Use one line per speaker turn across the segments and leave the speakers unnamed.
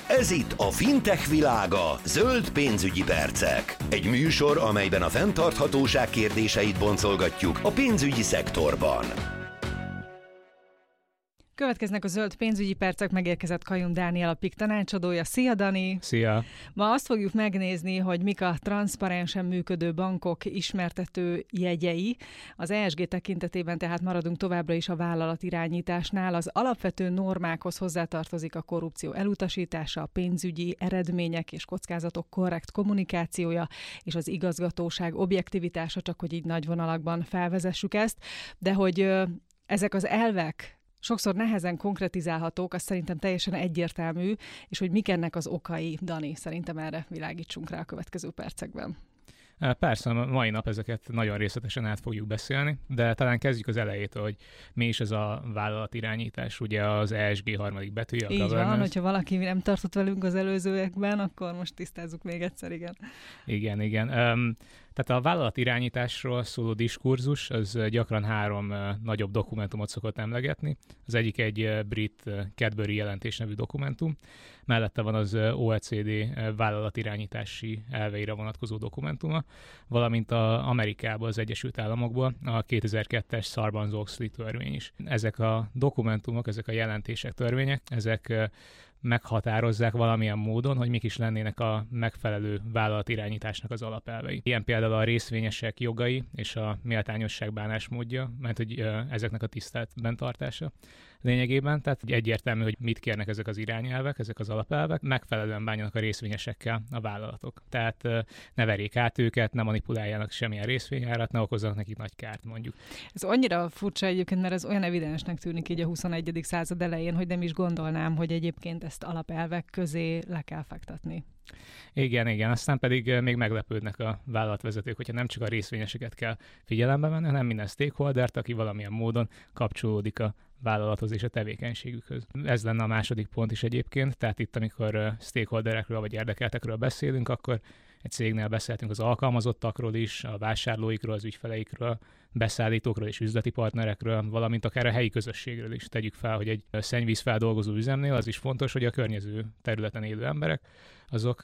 Ez itt a fintech világa, zöld pénzügyi percek. Egy műsor, amelyben a fenntarthatóság kérdéseit boncolgatjuk a pénzügyi szektorban.
Következnek a zöld pénzügyi percek, megérkezett Kajun Dániel, a PIK tanácsadója. Szia, Dani!
Szia!
Ma azt fogjuk megnézni, hogy mik a transzparensen működő bankok ismertető jegyei. Az ESG tekintetében tehát maradunk továbbra is a vállalatirányításnál. Az alapvető normákhoz hozzátartozik a korrupció elutasítása, a pénzügyi eredmények és kockázatok korrekt kommunikációja, és az igazgatóság objektivitása, csak hogy így nagy vonalakban felvezessük ezt. De hogy ezek az elvek sokszor nehezen konkretizálhatók, az szerintem teljesen egyértelmű, és hogy mik ennek az okai, Dani, szerintem erre világítsunk rá a következő percekben.
Persze, a mai nap ezeket nagyon részletesen át fogjuk beszélni, de talán kezdjük az elejétől, hogy mi is ez a vállalatirányítás, ugye az ESG harmadik betűje, a
Így
governance.
van, hogyha valaki nem tartott velünk az előzőekben, akkor most tisztázzuk még egyszer, igen.
Igen. Tehát a vállalatirányításról szóló diskurzus, az gyakran három nagyobb dokumentumot szokott emlegetni. Az egyik egy brit Cadbury jelentés nevű dokumentum, mellette van az OECD vállalatirányítási elveire vonatkozó dokumentuma, valamint Amerikában, az Egyesült Államokból a 2002-es Sarbanes-Oxley törvény is. Ezek a dokumentumok, ezek a jelentések, törvények, ezek meghatározzák valamilyen módon, hogy mik is lennének a megfelelő vállalatirányításnak az alapelvei. Ilyen például a részvényesek jogai és a méltányosság bánásmódja, mert hogy ezeknek a tiszteletben tartása lényegében, tehát egyértelmű, hogy mit kérnek ezek az irányelvek, ezek az alapelvek, megfelelően bánjanak a részvényesekkel a vállalatok. Tehát ne verjék át őket, ne manipuláljanak semmilyen részvényárat, ne okozzanak nekik nagy kárt, mondjuk.
Ez annyira furcsa egyébként, mert ez olyan evidensnek tűnik így a 21. század elején, hogy nem is gondolnám, hogy egyébként ezt alapelvek közé le kell fektetni.
Igen, aztán pedig még meglepődnek a vállalatvezetők, hogyha nem csak a részvényeseket kell figyelembe venni, hanem minden stakeholdert, aki valamilyen módon kapcsolódik a vállalathoz és a tevékenységükhöz. Ez lenne a második pont is egyébként, tehát itt, amikor stakeholderekről vagy érdekeltekről beszélünk, akkor egy cégnél beszéltünk az alkalmazottakról is, a vásárlóikról, az ügyfeleikről, beszállítókról és üzleti partnerekről, valamint akár a helyi közösségről is. Tegyük fel, hogy egy szennyvízfeldolgozó üzemnél az is fontos, hogy a környező területen élő emberek azok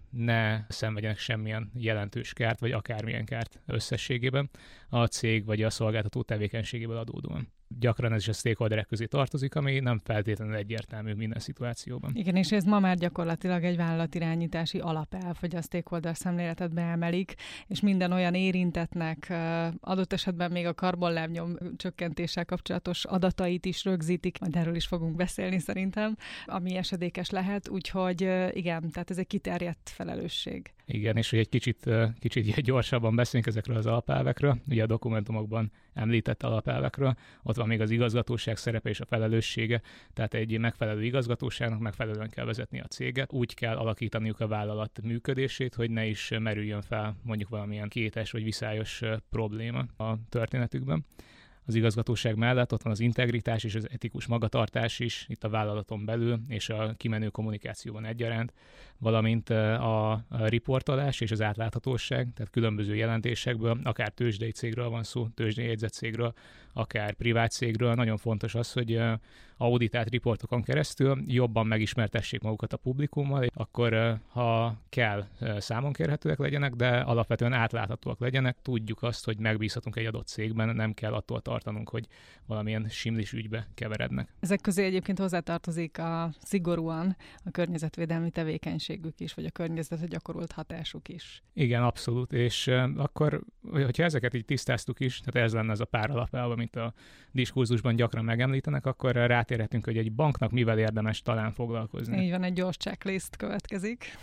ne szenvedjenek semmilyen jelentős kárt, vagy akármilyen kárt összességében a cég vagy a szolgáltató tevékenységéből adódóan. Gyakran ez is a stakeholderek közé tartozik, ami nem feltétlenül egyértelmű minden szituációban.
Igen, és ez ma már gyakorlatilag egy vállalatirányítási alapelv, hogy a stakeholder szemléletet beemelik, és minden olyan érintettnek adott esetben még a karbonlábnyom csökkentéssel kapcsolatos adatait is rögzítik, majd erről is fogunk beszélni szerintem, ami esedékes lehet, úgyhogy igen, tehát ez egy kiterjedt felelősség.
Igen, és hogy egy kicsit gyorsabban beszélünk ezekről az alapelvekről, ugye a dokumentumokban említett alapelvekről, ott van még az igazgatóság szerepe és a felelőssége, tehát egy megfelelő igazgatóságnak megfelelően kell vezetni a céget, úgy kell alakítaniuk a vállalat működését, hogy ne is merüljön fel mondjuk valamilyen kétes vagy viszályos probléma a történetükben. Az igazgatóság mellett ott van az integritás és az etikus magatartás is itt a vállalaton belül, és a kimenő kommunikációban egyaránt, valamint a riportolás és az átláthatóság, tehát különböző jelentésekből, akár tőzsdei cégről van szó, tőzsdei jegyzett cégről, akár privát cégről. Nagyon fontos az, hogy auditált riportokon keresztül jobban megismertessék magukat a publikummal, akkor ha kell, számon kérhetőek legyenek, de alapvetően átláthatóak legyenek. Tudjuk azt, hogy megbízhatunk egy adott cégben, nem kell attól tartanunk, hogy valamilyen simlis ügybe keverednek.
Ezek közé egyébként hozzátartozik szigorúan a környezetvédelmi tevékenységük is, vagy a környezetre gyakorolt hatásuk is.
Igen, abszolút, és akkor, hogyha ezeket így tisztáztuk is, tehát ez lenne az a pár alapelv, amit a diskurzusban gyakran megemlítenek, akkor rátérhetünk, hogy egy banknak mivel érdemes talán foglalkozni.
Így van, egy gyors checklist következik.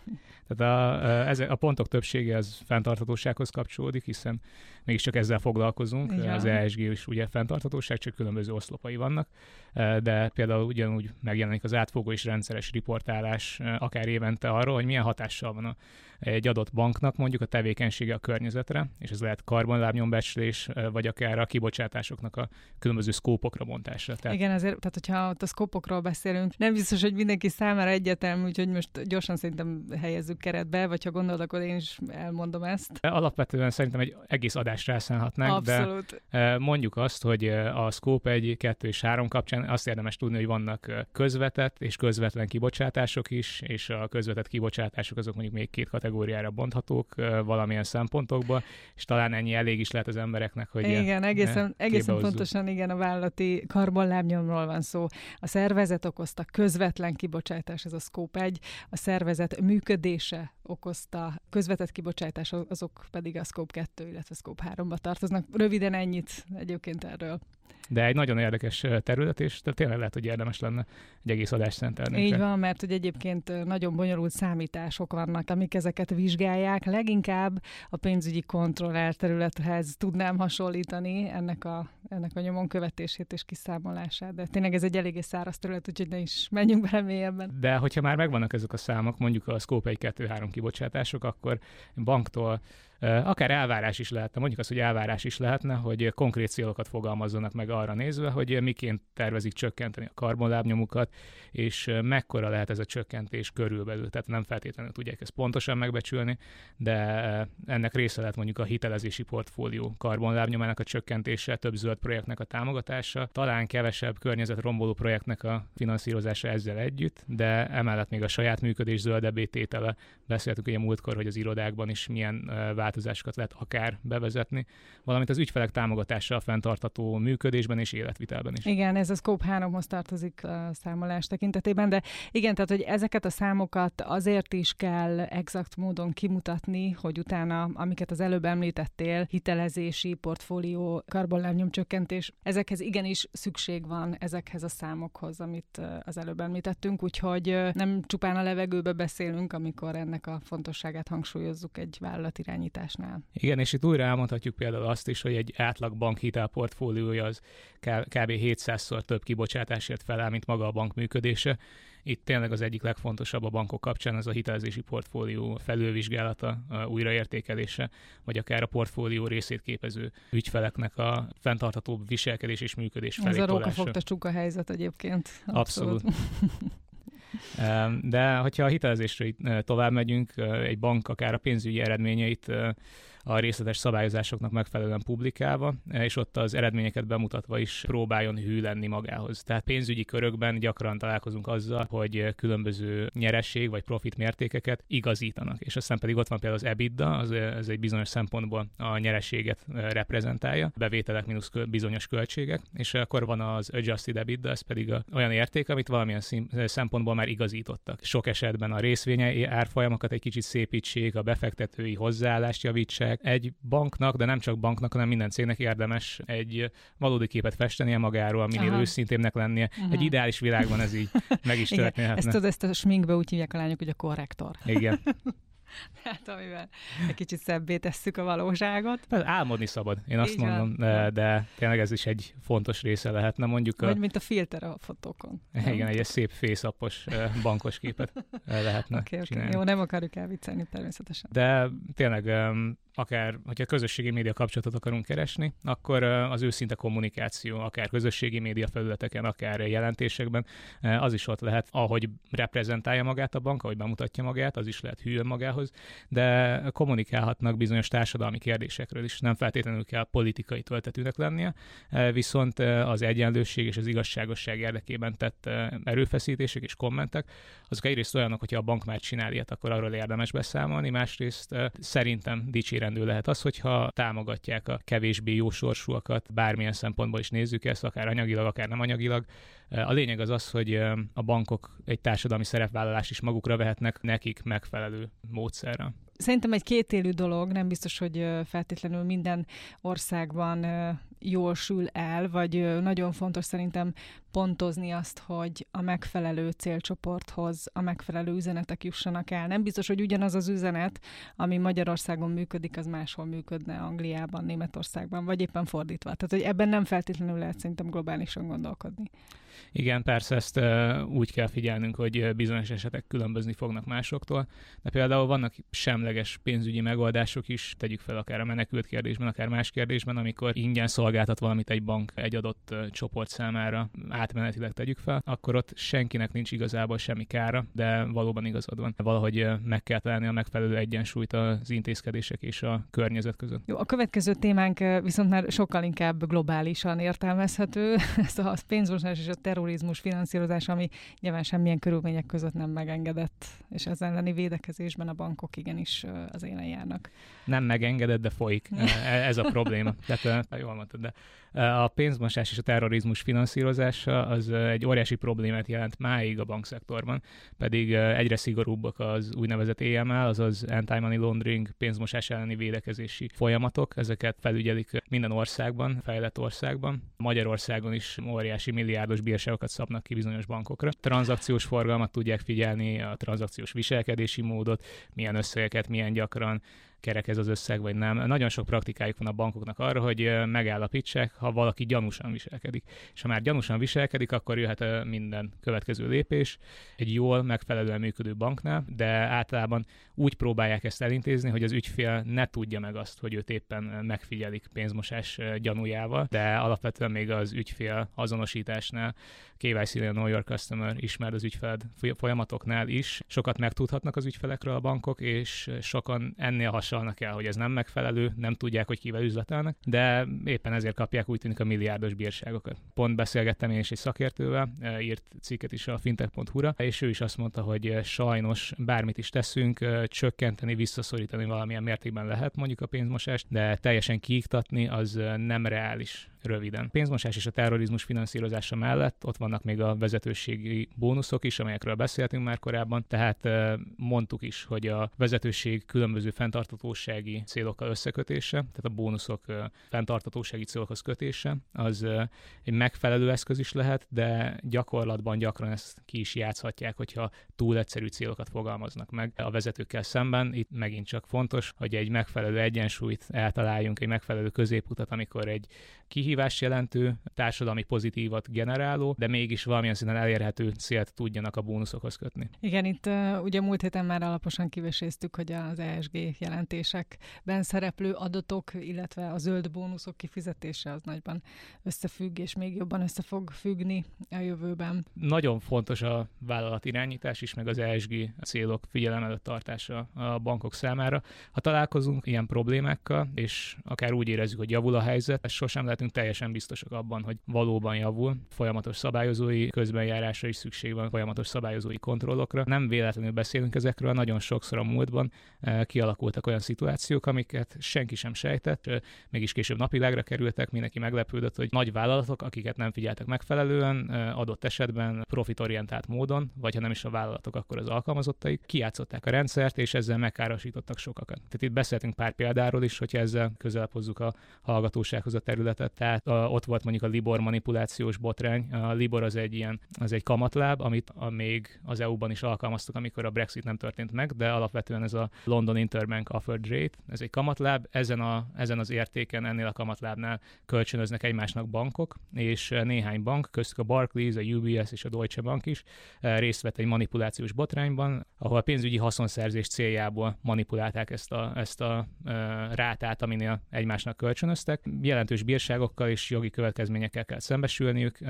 Tehát a pontok többsége az fenntarthatósághoz kapcsolódik, hiszen mégiscsak ezzel foglalkozunk.
Igen.
Az ESG is ugye fenntarthatóság, csak különböző oszlopai vannak, de például ugyanúgy megjelenik az átfogó és rendszeres riportálás, akár egyszer évente arról, hogy milyen hatással van egy adott banknak mondjuk a tevékenysége a környezetre, és ez lehet karbonlábnyombecslés, vagy akár a kibocsátásoknak a különböző szkópokra bontása.
Igen, ezért, tehát hogyha ott a szkópokról beszélünk, nem biztos, hogy mindenki számára egyértelmű, úgyhogy most gyorsan szerintem helyezzük keretbe, vagy ha gondolod, akkor én is elmondom ezt.
Alapvetően szerintem egy egész adást rászánhatnánk,
abszolút.
De mondjuk azt, hogy a Scope 1, 2 és 3 kapcsán azt érdemes tudni, hogy vannak közvetett és közvetlen kibocsátások is, és a közvetett kibocsátások azok mondjuk még 2 kategóriára bonthatók valamilyen szempontokból, és talán ennyi elég is lehet az embereknek, hogy
igen, egészen pontosan igen, a vállalati karbonlábnyomról van szó. A szervezet okozta közvetlen kibocsátás, ez a Scope 1, a szervezet működése okozta közvetett kibocsátás, azok pedig a Scope 2, illetve Scope 3-ba tartoznak. Röviden ennyit egyébként erről.
De egy nagyon érdekes terület, és tényleg lehet, hogy érdemes lenne egy egész adást szentelni.
Így van, mert hogy egyébként nagyon bonyolult számítások vannak, amik ezeket vizsgálják. Leginkább a pénzügyi kontroller területhez tudnám hasonlítani ennek a nyomon követését és kiszámolását. De tényleg ez egy eléggé száraz terület, úgyhogy ne is menjünk bele mélyebben.
De hogyha már megvannak ezek a számok, mondjuk a Scope 1, 2, 3 kibocsátások, akkor banktól akár elvárás is lehetne, mondjuk azt, hogy elvárás is lehetne, hogy konkrét célokat fogalmazzanak meg arra nézve, hogy miként tervezik csökkenteni a karbonlábnyomukat, és mekkora lehet ez a csökkentés körülbelül. Tehát nem feltétlenül tudják ezt pontosan megbecsülni, de ennek része lehet mondjuk a hitelezési portfólió karbonlábnyomának a csökkentése, több zöld projektnek a támogatása, talán kevesebb környezetromboló projektnek a finanszírozása ezzel együtt, de emellett még a saját működés zöldebbé tétele. Beszéltünk ugye múltkor, hogy az irodákban is milyen változásokat lehet akár bevezetni, valamint az ügyfelek támogatása a fenntartható működésben és életvitelben is.
Igen, ez a Scope 3-hoz tartozik a számolás tekintetében, de igen, tehát hogy ezeket a számokat azért is kell exakt módon kimutatni, hogy utána, amiket az előbb említettél, hitelezési, portfólió, karbonlábnyomcsökkentés, ezekhez igenis szükség van ezekhez a számokhoz, amit az előbb említettünk, úgyhogy nem csupán a levegőbe beszélünk, amikor ennek a fontosságát hangsúlyozzuk egy vállalatirányításnál.
Igen, és itt újra elmondhatjuk például azt is, hogy egy átlag bank hitelportfóliója az kb. 700-szor több kibocsátásért felel, mint maga a bank működése. Itt tényleg az egyik legfontosabb a bankok kapcsán az a hitelezési portfólió felülvizsgálata, újraértékelése, vagy akár a portfólió részét képező ügyfeleknek a fenntarthatóbb viselkedés és működés felé tolása.
Ez a rókafogta csuka helyzet egyébként.
Abszolút. De hogyha a hitelezésről tovább megyünk, egy bank akár a pénzügyi eredményeit a részletes szabályozásoknak megfelelően publikálva, és ott az eredményeket bemutatva is próbáljon hű lenni magához. Tehát pénzügyi körökben gyakran találkozunk azzal, hogy különböző nyeresség vagy profit mértékeket igazítanak. És aztán pedig ott van például az EBITDA, ez egy bizonyos szempontból a nyerességet reprezentálja, bevételek mínusz bizonyos költségek, és akkor van az adjusted EBITDA, ez pedig olyan érték, amit valamilyen szempontból már igazítottak. Sok esetben a részvényi árfolyamokat egy kicsit szépítsék, a befektetői hozzáállást javítsák. Egy banknak, de nem csak banknak, hanem minden cégnek érdemes egy valódi képet festenie magáról, minél őszintébbnek lennie. Egy ideális világban ez így meg is történhetne.
Ezt a sminkbe úgy hívják a lányok, hogy a korrektor.
Igen.
Hát amivel egy kicsit szebbé tesszük a valóságot.
Álmodni szabad, én azt mondom, de tényleg ez is egy fontos része lehetne mondjuk.
Vagy mint a filter a fotókon.
Igen, egy szép face-appos bankos képet lehetne csinálni.
Jó, nem akarjuk elviccelni természetesen.
De tényleg akár, hogyha közösségi média kapcsolatot akarunk keresni, akkor az őszinte kommunikáció, akár közösségi média felületeken, akár jelentésekben, az is ott lehet, ahogy reprezentálja magát a bank, ahogy bemutatja magát, az is lehet hű magához, de kommunikálhatnak bizonyos társadalmi kérdésekről is. Nem feltétlenül kell politikai töltetűnek lennie, viszont az egyenlőség és az igazságosság érdekében tett erőfeszítések és kommentek, azok egyrészt olyanok, hogyha a bank már csinál ilyet, akkor arról érdemes beszámolni, másrészt szerintem dicsérendő lehet az, hogyha támogatják a kevésbé jó sorsúakat, bármilyen szempontból is nézzük ezt, akár anyagilag, akár nem anyagilag. A lényeg az az, hogy a bankok egy társadalmi szerepvállalást is magukra vehetnek nekik megfelelő módszerrel.
Szerintem egy kétélű dolog, nem biztos, hogy feltétlenül minden országban jól sül el, vagy nagyon fontos szerintem pontozni azt, hogy a megfelelő célcsoporthoz a megfelelő üzenetek jussanak el. Nem biztos, hogy ugyanaz az üzenet, ami Magyarországon működik, az máshol működne, Angliában, Németországban, vagy éppen fordítva. Tehát, hogy ebben nem feltétlenül lehet szerintem globálisan gondolkodni.
Igen, persze ezt úgy kell figyelnünk, hogy bizonyos esetek különbözni fognak másoktól, de például vannak semleges pénzügyi megoldások is, tegyük fel akár a menekült kérdésben, akár más kérdésben, amikor ingyen szolgáltat valamit egy bank egy adott csoport számára, átmenetileg tegyük fel, akkor ott senkinek nincs igazából semmi kára, de valóban igazad van. Valahogy meg kell találni a megfelelő egyensúlyt az intézkedések és a környezet között.
Jó, a következő témánk viszont már sokkal inkább globálisan értelmezhető, ez a pénzmosás és a terrorizmus finanszírozás, ami nyilván semmilyen körülmények között nem megengedett, és ez elleni védekezésben a bankok igenis az élen járnak.
Nem megengedett, de folyik. Ez a probléma. Tehát jól mondtad, de a pénzmosás és a terrorizmus finanszírozása az egy óriási problémát jelent máig a bankszektorban, pedig egyre szigorúbbak az úgynevezett AML, azaz Anti-Money Laundering, pénzmosás elleni védekezési folyamatok. Ezeket felügyelik minden országban, fejlett országban. Magyarországon is óriási milliárdos bírságokat szabnak ki bizonyos bankokra. Tranzakciós forgalmat tudják figyelni, a tranzakciós viselkedési módot, milyen összegeket, milyen gyakran, kerek ez az összeg, vagy nem. Nagyon sok praktikájuk van a bankoknak arra, hogy megállapítsák, ha valaki gyanúsan viselkedik. És ha már gyanúsan viselkedik, akkor jöhet minden következő lépés egy jól, megfelelően működő banknál, de általában úgy próbálják ezt elintézni, hogy az ügyfél ne tudja meg azt, hogy őt éppen megfigyelik pénzmosás gyanújával, de alapvetően még az ügyfél azonosításnál, KYC-nél, Know Your Customer, ismerd az ügyfeled folyamatoknál is sokat megtudhatnak az ügyfelekről a bankok, és sokan ennél hasonlnak el, hogy ez nem megfelelő, nem tudják, hogy kivel üzletelnek, de éppen ezért kapják úgy tűnik a milliárdos bírságokat. Pont beszélgettem én is egy szakértővel, írt cikket is a fintech.hu-ra, és ő is azt mondta, hogy sajnos bármit is teszünk, csökkenteni, visszaszorítani valamilyen mértékben lehet mondjuk a pénzmosást, de teljesen kiiktatni az nem reális. Röviden. Pénzmosás és a terrorizmus finanszírozása mellett ott vannak még a vezetőségi bónuszok is, amelyekről beszéltünk már korábban, tehát mondtuk is, hogy a vezetőség különböző fenntarthatósági célokkal összekötése, tehát a bónuszok fenntarthatósági célokhoz kötése, az egy megfelelő eszköz is lehet, de gyakorlatban gyakran ezt ki is játszhatják, hogyha túl egyszerű célokat fogalmaznak meg a vezetőkkel szemben. Itt megint csak fontos, hogy egy megfelelő egyensúlyt eltaláljunk, egy megfelelő középutat, amikor egy kihívást jelentő, társadalmi pozitívat generáló, de mégis valamilyen szinten elérhető célt tudjanak a bónuszokhoz kötni.
Igen, itt ugye múlt héten már alaposan kiveséztük, hogy az ESG jelentésekben szereplő adatok, illetve a zöld bónuszok kifizetése az nagyban összefügg, és még jobban össze fog függni a jövőben.
Nagyon fontos a vállalatirányítás is, meg az ESG célok figyelem előtt tartása a bankok számára. Ha találkozunk ilyen problémákkal, és akár úgy érezzük, hogy javul a helyzet, sosem lehetünk teljesen biztosak abban, hogy valóban javul. Folyamatos szabályozói közbenjárásra is szükség van, folyamatos szabályozói kontrollokra. Nem véletlenül beszélünk ezekről, nagyon sokszor a múltban kialakultak olyan szituációk, amiket senki sem sejtett, mégis később napvilágra kerültek, mindenki meglepődött, hogy nagy vállalatok, akiket nem figyeltek megfelelően, adott esetben profitorientált módon, vagy ha nem is a vállalatok, akkor az alkalmazottaik, kijátszották a rendszert, és ezzel megkárosítottak sokakat. Tehát itt beszéltünk pár példáról is, hogyha ezzel közelebb hozzuk a hallgatósághoz a területet. Tehát ott volt mondjuk a Libor manipulációs botrány. A Libor az egy kamatláb, amit még az EU-ban is alkalmaztak, amikor a Brexit nem történt meg, de alapvetően ez a London Interbank Offered Rate, ez egy kamatláb, ezen az értéken, ennél a kamatlábnál kölcsönöznek egymásnak bankok, és néhány bank, köztük a Barclays, a UBS és a Deutsche Bank is részt vett egy manipulációs botrányban, ahol a pénzügyi haszonszerzés céljából manipulálták ezt a rátát, aminél egymásnak kölcsönöztek. Jelentős bírságokkal és jogi következményekkel kell szembesülniük,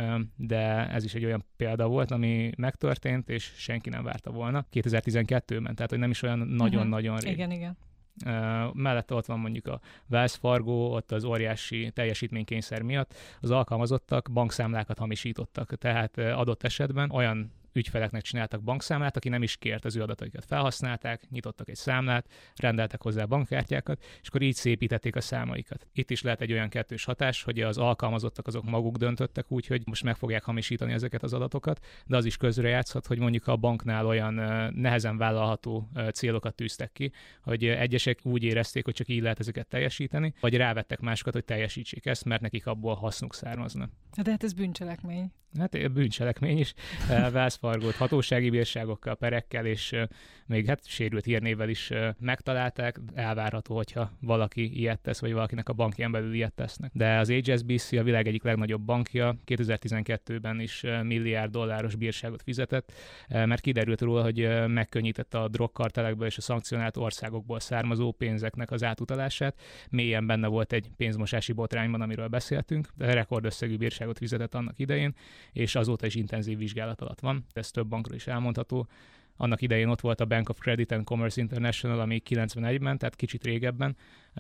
de ez is egy olyan példa volt, ami megtörtént, és senki nem várta volna. 2012-ben, tehát hogy nem is olyan nagyon-nagyon rég.
Igen.
Mellette ott van mondjuk a Wells Fargo, ott az óriási teljesítménykényszer miatt az alkalmazottak bankszámlákat hamisítottak, tehát adott esetben olyan ügyfeleknek csináltak bankszámlát, aki nem is kért, az ő adataikat felhasználták, nyitottak egy számlát, rendeltek hozzá bankkártyákat, és akkor így szépítették a számaikat. Itt is lehet egy olyan kettős hatás, hogy az alkalmazottak azok maguk döntöttek úgy, hogy most meg fogják hamisítani ezeket az adatokat, de az is közrejátszhat, hogy mondjuk a banknál olyan nehezen vállalható célokat tűztek ki, hogy egyesek úgy érezték, hogy csak így lehet ezeket teljesíteni, vagy rávettek másokat, hogy teljesítsék ezt, mert nekik abból hasznuk származna.
De hát ez bűncselekmény.
Hát bűncselekmény is, Wells Fargót hatósági bírságokkal, perekkel, és még hát sérült hírnévvel is megtalálták. Elvárható, hogyha valaki ilyet tesz, vagy valakinek a bankján belül ilyet tesznek. De az HSBC a világ egyik legnagyobb bankja, 2012-ben is $1 milliárd bírságot fizetett, mert kiderült róla, hogy megkönnyítette a drogkartelekből és a szankcionált országokból származó pénzeknek az átutalását. Mélyen benne volt egy pénzmosási botrányban, amiről beszéltünk, de rekordösszegű bírságot fizetett annak idején, és azóta is intenzív vizsgálat alatt van. Ez több bankról is elmondható. Annak idején ott volt a Bank of Credit and Commerce International, ami 91-ben, tehát kicsit régebben,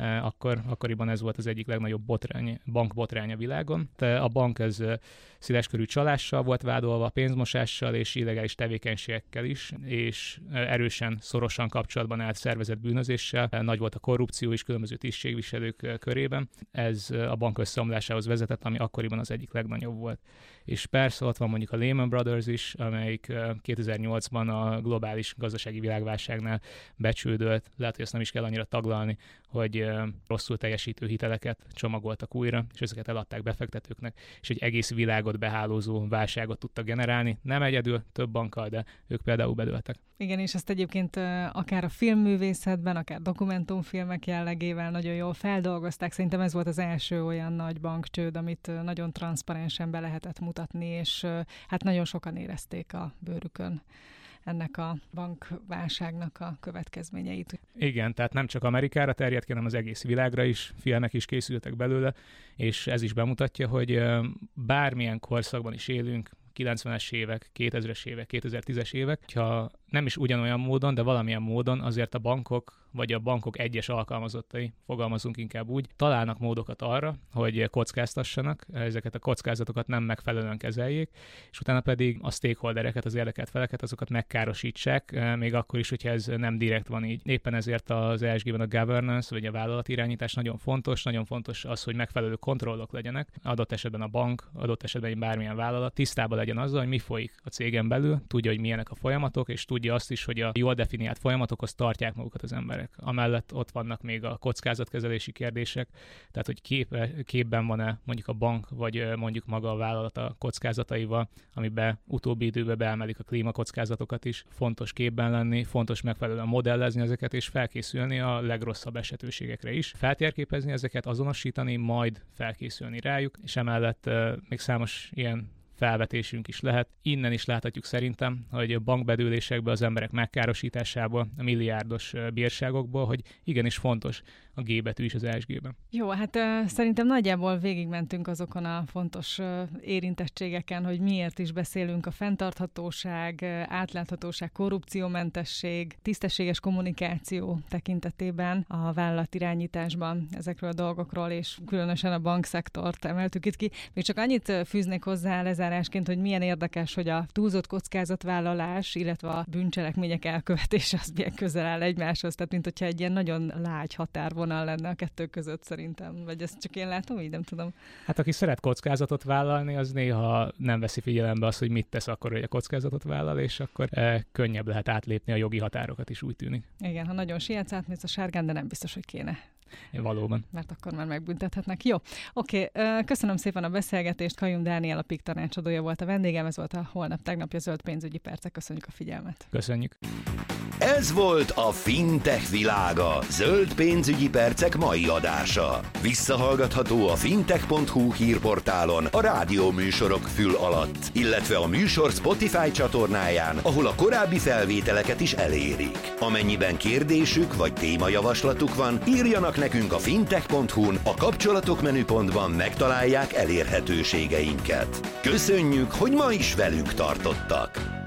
akkoriban ez volt az egyik legnagyobb bankbotrány a világon. A bank ez széleskörű csalással volt vádolva, pénzmosással és illegális tevékenységekkel is, és erősen, szorosan kapcsolatban állt szervezett bűnözéssel. Nagy volt a korrupció is különböző tisztségviselők körében. Ez a bank összeomlásához vezetett, ami akkoriban az egyik legnagyobb volt. És persze ott van mondjuk a Lehman Brothers is, amelyik 2008-ban a globális gazdasági világválságnál becsődölt. Lehet, hogy ezt nem is kell annyira taglalni, hogy rosszul teljesítő hiteleket csomagoltak újra, és ezeket eladták befektetőknek, és egy egész világot behálózó válságot tudtak generálni. Nem egyedül, több bankkal, de ők például bedőltek.
Igen, és ezt egyébként akár a filmművészetben, akár dokumentumfilmek jellegével nagyon jól feldolgozták. Szerintem ez volt az első olyan nagy bankcsőd, amit nagyon transzparensen be lehetett mutatni, és hát nagyon sokan érezték a bőrükön ennek a bankválságnak a következményeit.
Igen, tehát nem csak Amerikára terjedt ki, hanem az egész világra is, filmek is készültek belőle, és ez is bemutatja, hogy bármilyen korszakban is élünk, 90-es évek, 2000-es évek, 2010-es évek, ha nem is ugyanolyan módon, de valamilyen módon azért a bankok, vagy a bankok egyes alkalmazottai, fogalmazunk inkább úgy, találnak módokat arra, hogy kockáztassanak, ezeket a kockázatokat nem megfelelően kezeljék, és utána pedig a stakeholdereket, az érdekelt feleket, azokat megkárosítsák, még akkor is, hogyha ez nem direkt van így. Éppen ezért az ESG-ben a governance, vagy a vállalatirányítás nagyon fontos az, hogy megfelelő kontrollok legyenek, adott esetben a bank, adott esetben bármilyen vállalat tisztában legyen azzal, hogy mi folyik a cégen belül, tudja, hogy milyenek a folyamatok, és tudja azt is, hogy a jól definiált folyamatokhoz tartják magukat az emberek. Amellett ott vannak még a kockázatkezelési kérdések, tehát hogy képben van-e mondjuk a bank, vagy mondjuk maga a vállalat a kockázataival, amiben utóbbi időben beemelik a klímakockázatokat is. Fontos képben lenni, fontos megfelelően modellezni ezeket, és felkészülni a legrosszabb esetőségekre is. Feltérképezni ezeket, azonosítani, majd felkészülni rájuk, és emellett még számos ilyen felvetésünk is lehet. Innen is láthatjuk szerintem, hogy a bankbedőlésekből, az emberek megkárosításából, a milliárdos bírságokból, hogy igenis fontos a G betű is az ESG-ben.
Jó, hát szerintem nagyjából végigmentünk azokon a fontos érintettségeken, hogy miért is beszélünk a fenntarthatóság, átláthatóság, korrupciómentesség, tisztességes kommunikáció tekintetében a vállalatirányításban ezekről a dolgokról, és különösen a bankszektort emeltük itt ki. Még csak annyit fűznék hozzá lezárásként, hogy milyen érdekes, hogy a túlzott kockázatvállalás, illetve a bűncselekmények elkövetése az milyen közel áll egymáshoz, tehát mint hogyha egy ilyen nagyon lágy határvonal lenne a kettő között szerintem, vagy ezt csak én látom, így nem tudom.
Hát aki szeret kockázatot vállalni, az néha nem veszi figyelembe azt, hogy mit tesz akkor, hogy a kockázatot vállal, és akkor könnyebb lehet átlépni a jogi határokat is, úgy tűnik.
Igen, ha nagyon sietsz, átmész a sárgán, de nem biztos, hogy kéne.
Valóban.
Mert akkor már megbüntethetnek. Jó, oké. Köszönöm szépen a beszélgetést. Kajum Dániel, a PIK tanácsadója volt a vendégem, ez volt a Holnap tegnapja Zöld pénzügyi percek. Köszönjük a figyelmet.
Köszönjük.
Ez volt a Fintech világa, Zöld pénzügyi percek mai adása. Visszahallgatható a fintech.hu hírportálon a rádió műsorok fül alatt, illetve a műsor Spotify csatornáján, ahol a korábbi felvételeket is elérik. Amennyiben kérdésük vagy témajavaslatuk van, írjanak nekünk a fintech.hu-n, a kapcsolatok menüpontban megtalálják elérhetőségeinket. Köszönjük, hogy ma is velünk tartottak!